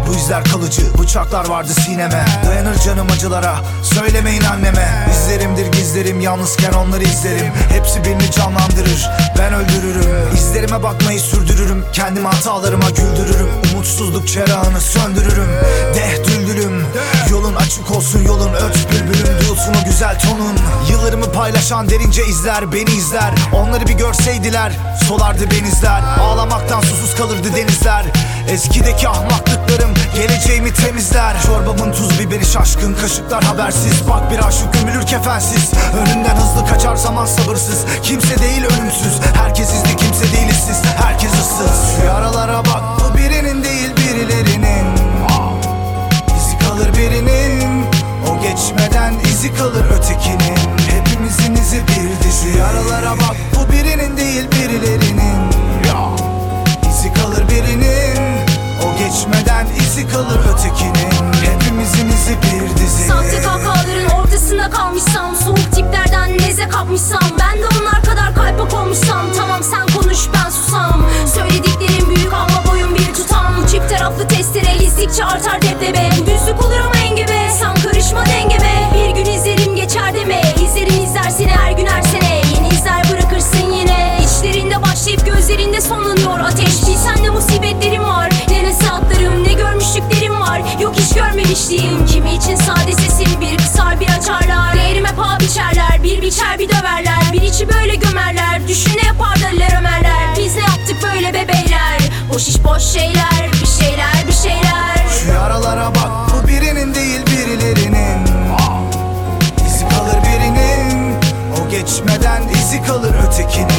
Bu izler kalıcı, bıçaklar vardı sineme. Dayanır canım acılara, söylemeyin anneme. İzlerimdir gizlerim, yalnızken onları izlerim. Hepsi beni canlandırır, ben öldürürüm. İzlerime bakmayı sürdürürüm, kendimi hatalarıma güldürürüm. Umutsuzluk çerağını söndürürüm. Düldülüm, yolun açık olsun, yolun öt bülbülüm. Duyulsun o güzel tonun. Yıllarımı paylaşan derince izler, beni izler. Onları bir görseydiler, solardı benizler. Ağlamaktan susuz kalırdı denizler. Eskideki ahmaklıklarım geleceğimi temizler. Çorbamın tuz biberi şaşkın, kaşıklar habersiz. Bak bir aşık gömülür kefensiz. Önünden hızlı kaçar zaman sabırsız. Kimse değil ölümsüz, herkes izli, kimse değil işsiz. Herkes ıssız. Şu yaralara bak, bu birinin değil birilerinin. İzi kalır birinin, o geçmeden izi kalır ötekinin. Hepimizin izi bir dizi. Yaralara bak, bu birinin değil birilerinin. İzi kalır birinin, o geçmeden izi kalır ötekinin. Hepimizin izi bir dizi. Sahte kahkahaların ortasında kalmışsam, soğuk tiplerden neze kapmışsam, ben de onlar kadar kalp olmuşsam. Tamam sen konuş ben susam. Söylediklerim büyük ama boyun bir tutam. Çift taraflı testere izdikçe artar debdebe. Düzlük olur ama engebe, sen karışma dengeme. Bir gün izlerim geçer deme, izlerim izlersin her gün her sene. Yeni izler bırakırsın yine. İçlerinde başlayıp gözlerinde sonlanıyor ateş. Bilsen ne musibetlerim var, ne nasihatlarım, ne görmüşlüklerim var. Yok hiç görmemişliğim. Kimi için sade sesim bir kısar bir açarlar. Değerime paha biçerler, bir biçer bir döverler. Bir içi böyle gömerler, düşün ne yaparlar ömerler. Biz ne yaptık böyle bebeyler, boş iş boş şeyler. Bir şeyler bir şeyler. Şu yaralara bak, bu birinin değil birilerinin. İzi kalır birinin, o geçmeden izi kalır ötekinin.